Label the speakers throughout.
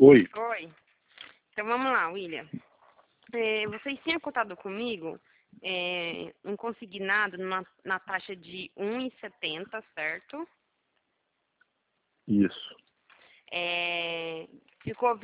Speaker 1: Oi.
Speaker 2: Oi. Então vamos lá, William. Vocês tinham contado comigo um consignado na taxa de 1,70, certo?
Speaker 1: Isso.
Speaker 2: Ficou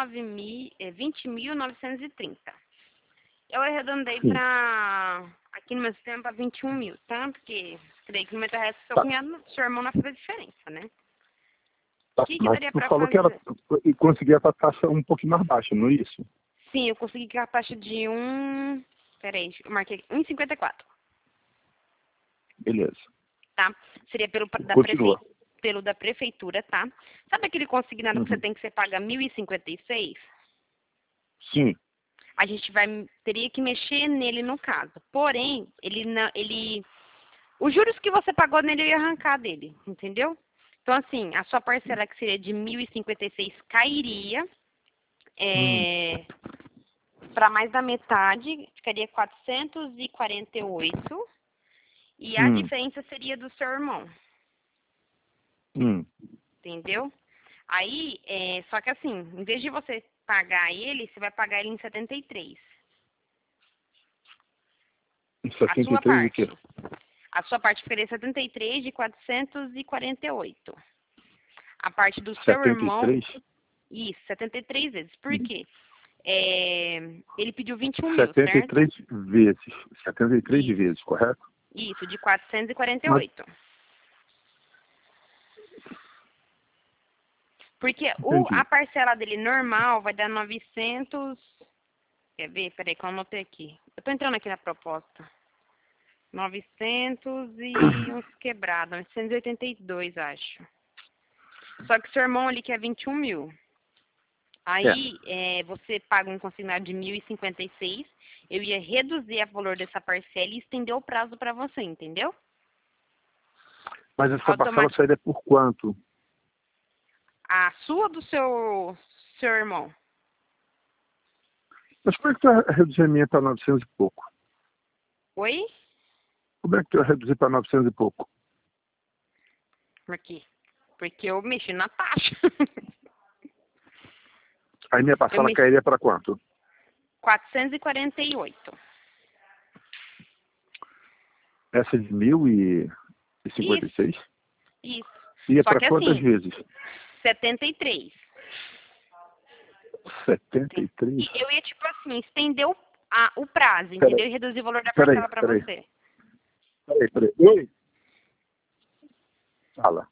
Speaker 2: 20.930. Eu arredondei
Speaker 1: Sim.
Speaker 2: para, aqui no meu sistema, para 21 mil, tá? Porque creio que no meu terrestre seu
Speaker 1: Tá.
Speaker 2: cunhado, seu irmão não fez a diferença, né?
Speaker 1: Tá.
Speaker 2: O que
Speaker 1: Mas
Speaker 2: daria
Speaker 1: tu
Speaker 2: para
Speaker 1: falou que
Speaker 2: fazer?
Speaker 1: e conseguia a taxa um pouquinho mais baixa, não é isso?
Speaker 2: Sim, eu consegui que a taxa de Peraí, eu marquei 1,54.
Speaker 1: Beleza.
Speaker 2: Tá? Seria pelo
Speaker 1: Continua.
Speaker 2: da prefeitura, tá? Sabe aquele consignado que você
Speaker 1: Uhum.
Speaker 2: tem que você paga 1.056?
Speaker 1: Sim.
Speaker 2: A gente teria que mexer nele no caso. Porém, os juros que você pagou nele eu ia arrancar dele, entendeu? Então, assim, a sua parcela que seria de 1.056 cairia para mais da metade, ficaria 448 e a
Speaker 1: Hum.
Speaker 2: diferença seria do seu irmão.
Speaker 1: Hum.
Speaker 2: Entendeu? Aí, só que assim, em vez de você pagar ele, você vai pagar ele em 73.
Speaker 1: Em
Speaker 2: A sua
Speaker 1: 73 o quê?
Speaker 2: parte. A sua parte ficaria 73 de 448. A parte do seu irmão,
Speaker 1: 73?
Speaker 2: isso, 73 vezes. Por quê? Ele pediu 21 mil, certo?
Speaker 1: 73 vezes. 73
Speaker 2: Isso,
Speaker 1: vezes, correto?
Speaker 2: isso, de
Speaker 1: Mas,
Speaker 2: 448. Porque a
Speaker 1: entendi.
Speaker 2: parcela dele normal vai dar 900. Quer ver? Peraí, que eu anotei aqui. Eu tô entrando aqui na proposta. 900 e uns quebrados, 982, acho. Só que seu irmão ali quer 21 mil.
Speaker 1: É.
Speaker 2: Aí, você paga um consignado de 1.056. Eu ia reduzir o valor dessa parcela e estender o prazo para você, entendeu?
Speaker 1: Mas essa parcela
Speaker 2: Automático.
Speaker 1: sairia por quanto?
Speaker 2: A sua ou do seu irmão?
Speaker 1: Mas como é que tu vai reduzir a minha para 900 e pouco?
Speaker 2: Oi?
Speaker 1: Como é que tu vai reduzir para 900 e pouco?
Speaker 2: Por quê? Porque eu mexi na taxa.
Speaker 1: Aí minha
Speaker 2: Eu
Speaker 1: parcela
Speaker 2: mexi
Speaker 1: cairia para quanto?
Speaker 2: 448.
Speaker 1: Essa de 1.056?
Speaker 2: Isso, isso.
Speaker 1: Ia
Speaker 2: Só
Speaker 1: para
Speaker 2: que
Speaker 1: quantas
Speaker 2: assim,
Speaker 1: vezes?
Speaker 2: 73.
Speaker 1: 73?
Speaker 2: E eu ia, tipo assim, estender o prazo,
Speaker 1: Peraí,
Speaker 2: entendeu? E reduzir o valor da
Speaker 1: peraí,
Speaker 2: parcela para
Speaker 1: peraí.
Speaker 2: você.
Speaker 1: Peraí. Oi? Fala.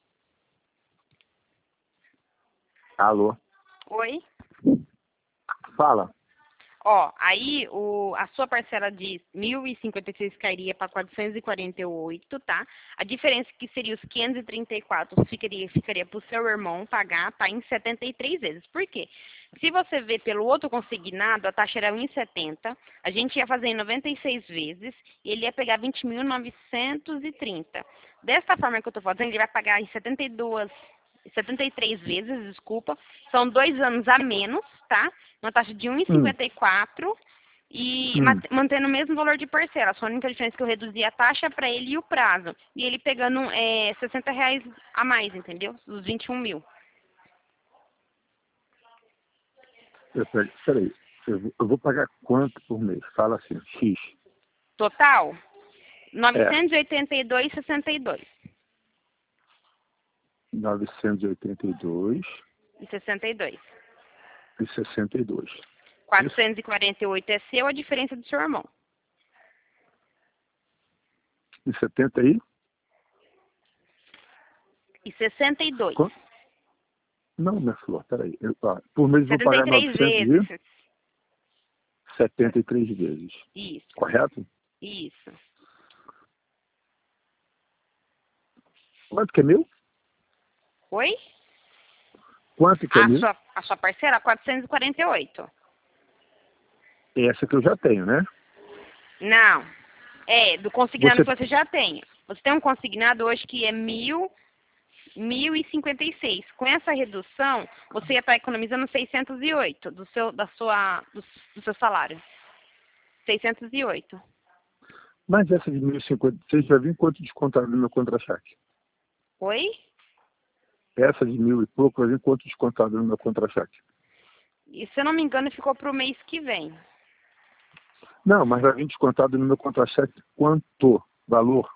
Speaker 1: Alô?
Speaker 2: Oi?
Speaker 1: Fala.
Speaker 2: Ó, aí a sua parcela de 1.056 cairia para 448, tá? A diferença que seria os 534 ficaria para o seu irmão pagar, tá? Em 73 vezes. Por quê? Se você ver pelo outro consignado, a taxa era 1,70, a gente ia fazer em 96 vezes e ele ia pegar 20.930. Dessa forma que eu tô fazendo, ele vai pagar em 73 vezes, desculpa. São 2 anos a menos, tá? Uma taxa de 1,54 e mantendo o mesmo valor de parcela. Só a única diferença é que eu reduzi a taxa para ele e o prazo. E ele pegando R$ 60 a mais, entendeu? Dos 21 mil.
Speaker 1: Peraí. Eu vou pagar quanto por mês? Fala assim, X.
Speaker 2: Total,
Speaker 1: É,
Speaker 2: 982,62.
Speaker 1: 982
Speaker 2: E 62.
Speaker 1: e 62. Isso?
Speaker 2: 448 é seu, a diferença do seu irmão.
Speaker 1: E 70 aí?
Speaker 2: E 62.
Speaker 1: Quanto? Não, minha flor, peraí. Por mês eu vou pagar
Speaker 2: 73 vezes.
Speaker 1: 973 vezes.
Speaker 2: Isso,
Speaker 1: Correto?
Speaker 2: isso.
Speaker 1: Quanto que é meu?
Speaker 2: Oi?
Speaker 1: Quanto que é meu?
Speaker 2: A sua parcela, 448.
Speaker 1: Essa que eu já tenho, né?
Speaker 2: Não. Do consignado
Speaker 1: Você,
Speaker 2: que você já tem. Você tem um consignado hoje que é 1.056. Com essa redução, você ia estar economizando 608 do seu salário. 608.
Speaker 1: mas essa de 1.056 vai vir quanto descontado no meu contra-cheque?
Speaker 2: Oi?
Speaker 1: essa de 1.000 e pouco vai vir quanto descontado no meu contra-cheque?
Speaker 2: E se eu não me engano, ficou para o mês que vem.
Speaker 1: Não, mas vai vir descontado no meu contra-cheque quanto? Valor?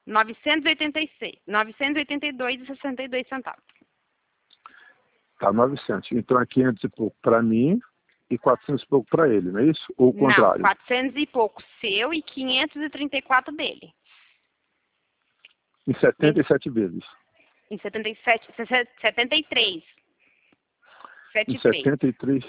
Speaker 2: 982,62 centavos.
Speaker 1: Tá, 900. Então é 500 e pouco para mim e 400 e pouco para ele, não é isso? Ou o
Speaker 2: Não,
Speaker 1: contrário?
Speaker 2: 400 e pouco seu e 534 dele.
Speaker 1: Em 77 vezes.
Speaker 2: Em 73.
Speaker 1: Em
Speaker 2: 73.
Speaker 1: 73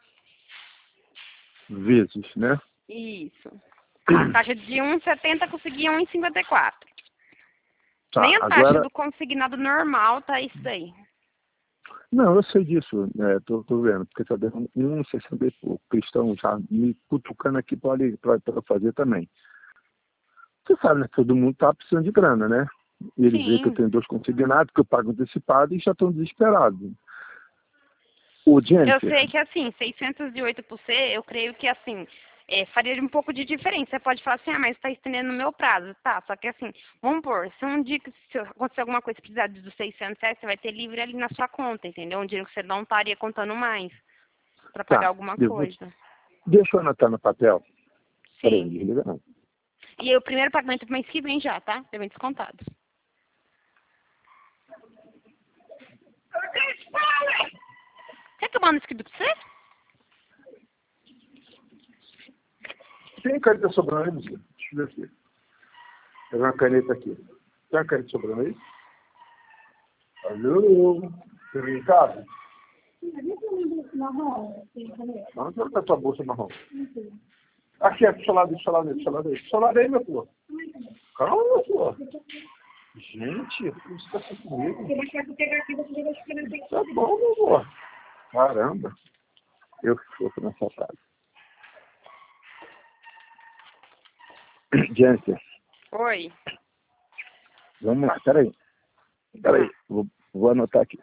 Speaker 1: vezes, né?
Speaker 2: Isso. A taxa de 1,70 conseguia 1,54.
Speaker 1: Tá,
Speaker 2: Nem a taxa
Speaker 1: agora...
Speaker 2: do consignado normal tá isso daí.
Speaker 1: Não, eu sei disso, tô vendo, porque tá dando 1,60 e pouco. Cristão já me cutucando aqui para fazer também. Você sabe, né? Todo mundo tá precisando de grana, né? E eles veem que eu
Speaker 2: Sim.
Speaker 1: tenho 2 consignados, que eu pago antecipado e já estão desesperados. O Jennifer...
Speaker 2: Eu sei que assim, 608 por C, eu creio que assim, faria um pouco de diferença. Você pode falar assim, ah, mas está estendendo o meu prazo. Tá, só que assim, vamos pôr, se um dia que se acontecer alguma coisa e precisar dos 600 reais, você vai ter livre ali na sua conta, entendeu? Um dinheiro que você não estaria contando mais para pagar
Speaker 1: Tá,
Speaker 2: alguma coisa.
Speaker 1: deixa eu anotar no papel. Peraí,
Speaker 2: Sim.
Speaker 1: desliga não.
Speaker 2: E aí, o primeiro pagamento do mês que vem já, tá? Já vem descontado. Quer que eu mando escrito pra você?
Speaker 1: Tem caneta sobrando aí, Luciano? Deixa eu ver aqui. Tem uma caneta aqui. Tem uma caneta sobrando aí? Alô? Você vem em casa? Onde está a tua bolsa marrom? Aqui, do seu lado aí, do seu lado aí, meu flor. Calma, meu flor. Gente, você tá assim comigo? Tá bom, meu amor. Caramba. Eu sofro nessa casa. Jennifer,
Speaker 2: Oi.
Speaker 1: vamos lá, peraí, vou anotar aqui.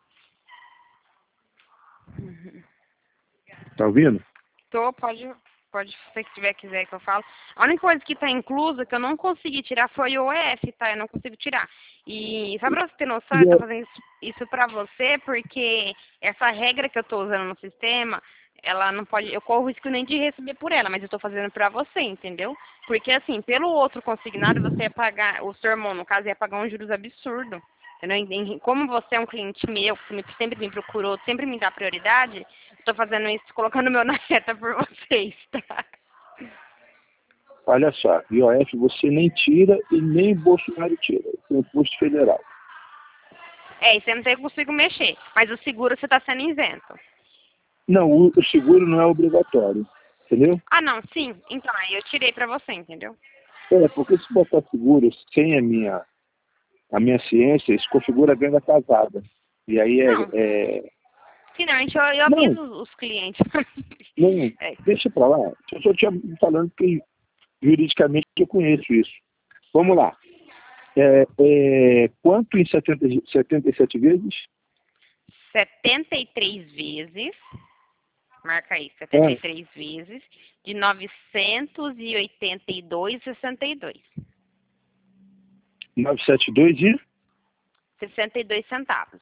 Speaker 1: Tá ouvindo?
Speaker 2: Pode, se você quiser que eu falo. A única coisa que está inclusa, que eu não consegui tirar, foi o EF, tá? Eu não consigo tirar. E só pra você ter noção, eu tô fazendo isso pra você, porque essa regra que eu tô usando no sistema, ela não pode, eu corro o risco nem de receber por ela, mas eu tô fazendo pra você, entendeu? Porque assim, pelo outro consignado, você ia pagar, o seu irmão, no caso, ia pagar um juros absurdo. Entendeu? Como você é um cliente meu, que sempre me procurou, sempre me dá prioridade, estou fazendo isso, colocando o meu na reta por vocês, tá?
Speaker 1: Olha só, IOF você nem tira e nem o Bolsonaro tira. É o imposto federal.
Speaker 2: Isso eu não consigo mexer. Mas o seguro você está sendo isento.
Speaker 1: Não, o seguro não é obrigatório. Entendeu?
Speaker 2: Ah, não, sim. Então, aí eu tirei para você, entendeu?
Speaker 1: Porque se botar seguro sem a minha ciência, isso configura a venda casada. E aí
Speaker 2: Não. Finalmente, eu aviso os clientes.
Speaker 1: Não, deixa pra lá. Eu só tinha falando que juridicamente eu conheço isso. Vamos lá. Quanto em 77 vezes?
Speaker 2: 73 vezes. Marca aí, 73 vezes de 982,62.
Speaker 1: 972 e
Speaker 2: 62 centavos.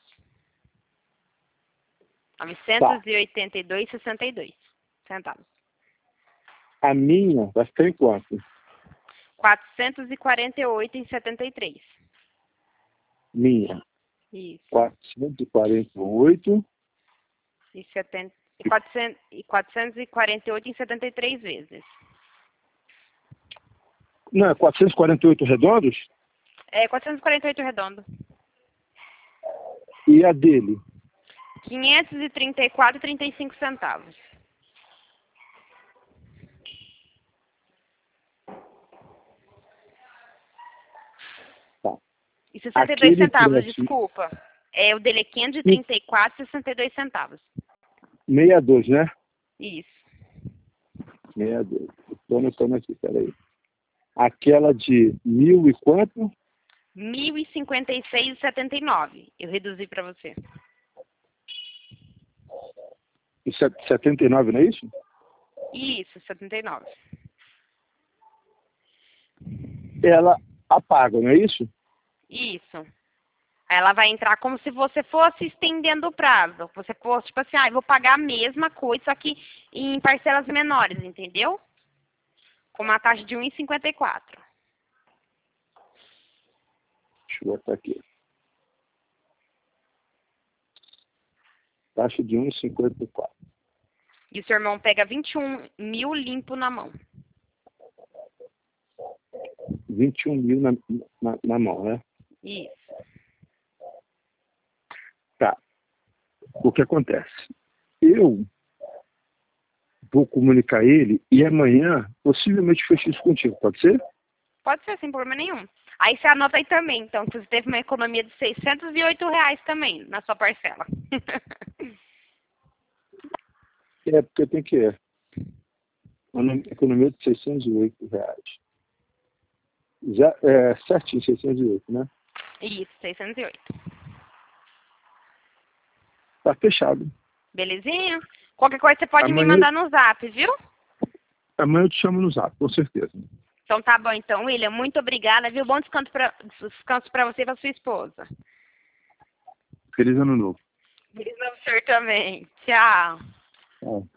Speaker 2: 982,62 centavos.
Speaker 1: A minha vai ficar em quanto?
Speaker 2: 448,73.
Speaker 1: Minha.
Speaker 2: Isso.
Speaker 1: 448
Speaker 2: E 448,73 vezes.
Speaker 1: Não, é 448 redondos?
Speaker 2: 448 redondo.
Speaker 1: E a dele?
Speaker 2: 534,35 centavos.
Speaker 1: Tá.
Speaker 2: E 62 centavos, desculpa. O dele é 534,62 centavos.
Speaker 1: 62, né?
Speaker 2: Isso.
Speaker 1: 62. Estou anotando aqui, peraí. Aquela de 1.000 e quanto?
Speaker 2: 1.056,79. Eu reduzi para você.
Speaker 1: E 79, não é isso?
Speaker 2: Isso, 79.
Speaker 1: Ela apaga, não é isso?
Speaker 2: Isso. Ela vai entrar como se você fosse estendendo o prazo. Você fosse, tipo assim, eu vou pagar a mesma coisa, só que em parcelas menores, entendeu? Com uma taxa de 1,54.
Speaker 1: Deixa eu botar aqui. Taxa de 1,54.
Speaker 2: E o seu irmão pega 21 mil limpo na mão.
Speaker 1: 21 mil na mão, né?
Speaker 2: Isso.
Speaker 1: Tá. O que acontece? Eu vou comunicar ele e amanhã possivelmente fecho isso contigo, pode ser?
Speaker 2: Pode ser, sem problema nenhum. Aí você anota aí também, então, que você teve uma economia de R$ 608 também na sua parcela.
Speaker 1: É, porque eu tenho que uma economia de R$ 608. Já, certinho, 608, né?
Speaker 2: Isso, 608.
Speaker 1: Tá fechado.
Speaker 2: Belezinha? Qualquer coisa você pode me
Speaker 1: Amanhã,
Speaker 2: mandar no zap, viu?
Speaker 1: amanhã eu te chamo no zap, com certeza.
Speaker 2: Então tá bom, então, William. Muito obrigada, viu? Bom descanso pra você e pra sua esposa.
Speaker 1: Feliz ano novo.
Speaker 2: Feliz ano pro senhor também. Tchau.
Speaker 1: Tchau.